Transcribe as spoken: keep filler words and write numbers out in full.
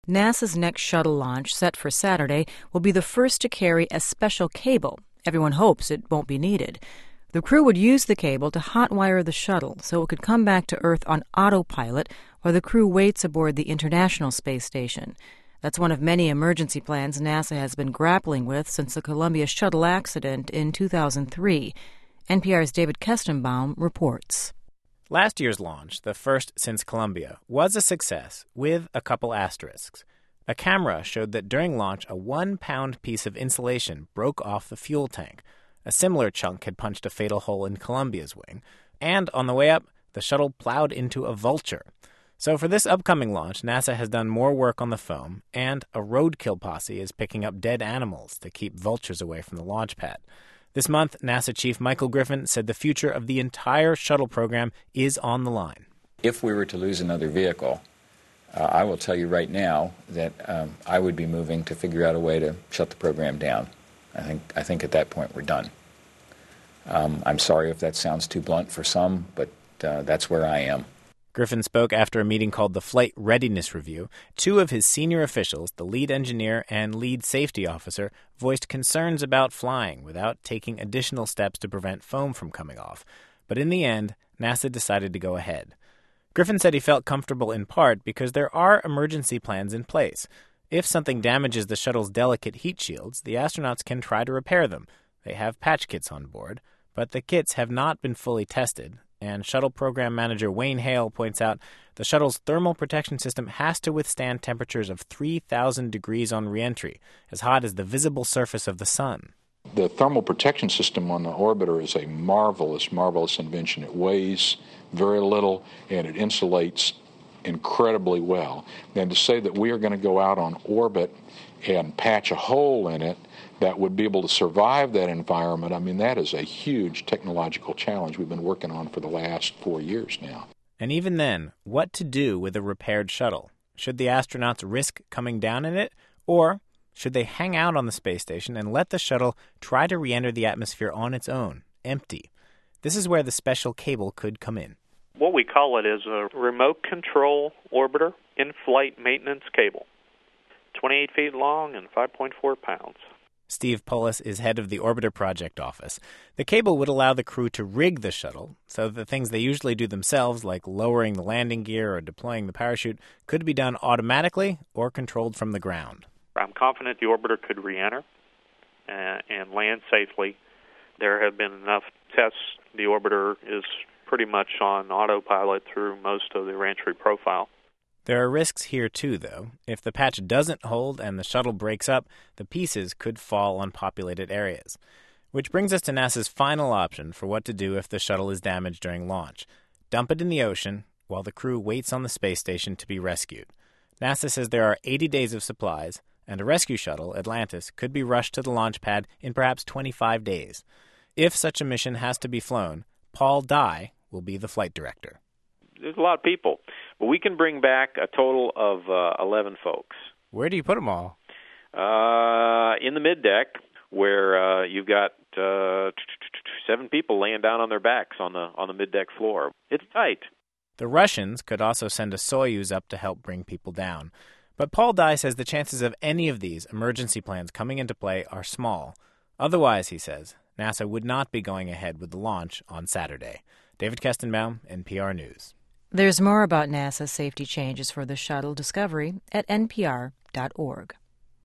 NASA's next shuttle launch, set for Saturday, will be the first to carry a special cable. Everyone hopes it won't be needed. The crew would use the cable to hotwire the shuttle so it could come back to Earth on autopilot while the crew waits aboard the International Space Station. That's one of many emergency plans NASA has been grappling with since the Columbia shuttle accident in two thousand three. N P R's David Kestenbaum reports. Last year's launch, the first since Columbia, was a success with a couple asterisks. A camera showed that during launch, a one-pound piece of insulation broke off the fuel tank. A similar chunk had punched a fatal hole in Columbia's wing. And on the way up, the shuttle plowed into a vulture. So for this upcoming launch, NASA has done more work on the foam, and a roadkill posse is picking up dead animals to keep vultures away from the launch pad. This month, NASA Chief Michael Griffin said the future of the entire shuttle program is on the line. If we were to lose another vehicle, uh, I will tell you right now that um, I would be moving to figure out a way to shut the program down. I think I think at that point we're done. Um, I'm sorry if that sounds too blunt for some, but uh, that's where I am. Griffin spoke after a meeting called the Flight Readiness Review. Two of his senior officials, the lead engineer and lead safety officer, voiced concerns about flying without taking additional steps to prevent foam from coming off. But in the end, NASA decided to go ahead. Griffin said he felt comfortable in part because there are emergency plans in place. If something damages the shuttle's delicate heat shields, the astronauts can try to repair them. They have patch kits on board, but the kits have not been fully tested. And shuttle program manager Wayne Hale points out the shuttle's thermal protection system has to withstand temperatures of three thousand degrees on reentry, as hot as the visible surface of the sun. The thermal protection system on the orbiter is a marvelous, marvelous invention. It weighs very little, and it insulates incredibly well. And to say that we are going to go out on orbit and patch a hole in it that would be able to survive that environment, I mean, that is a huge technological challenge we've been working on for the last four years now. And even then, what to do with a repaired shuttle? Should the astronauts risk coming down in it? Or should they hang out on the space station and let the shuttle try to re-enter the atmosphere on its own, empty? This is where the special cable could come in. What we call it is a remote control orbiter in-flight maintenance cable. twenty-eight feet long and five point four pounds. Steve Pullis is head of the Orbiter Project Office. The cable would allow the crew to rig the shuttle so that the things they usually do themselves, like lowering the landing gear or deploying the parachute, could be done automatically or controlled from the ground. I'm confident the orbiter could re-enter and, and land safely. There have been enough tests. The orbiter is pretty much on autopilot through most of the reentry profile. There are risks here, too, though. If the patch doesn't hold and the shuttle breaks up, the pieces could fall on populated areas. Which brings us to NASA's final option for what to do if the shuttle is damaged during launch. Dump it in the ocean while the crew waits on the space station to be rescued. NASA says there are eighty days of supplies, and a rescue shuttle, Atlantis, could be rushed to the launch pad in perhaps twenty-five days. If such a mission has to be flown, Paul Dye will be the flight director. There's a lot of people, but we can bring back a total of uh, eleven folks. Where do you put them all? Uh, in the middeck, where uh, you've got uh, seven people laying down on their backs on the on the middeck floor. It's tight. The Russians could also send a Soyuz up to help bring people down. But Paul Dye says the chances of any of these emergency plans coming into play are small. Otherwise, he says, NASA would not be going ahead with the launch on Saturday. David Kestenbaum, N P R News. There's more about NASA's safety changes for the shuttle Discovery at N P R dot org.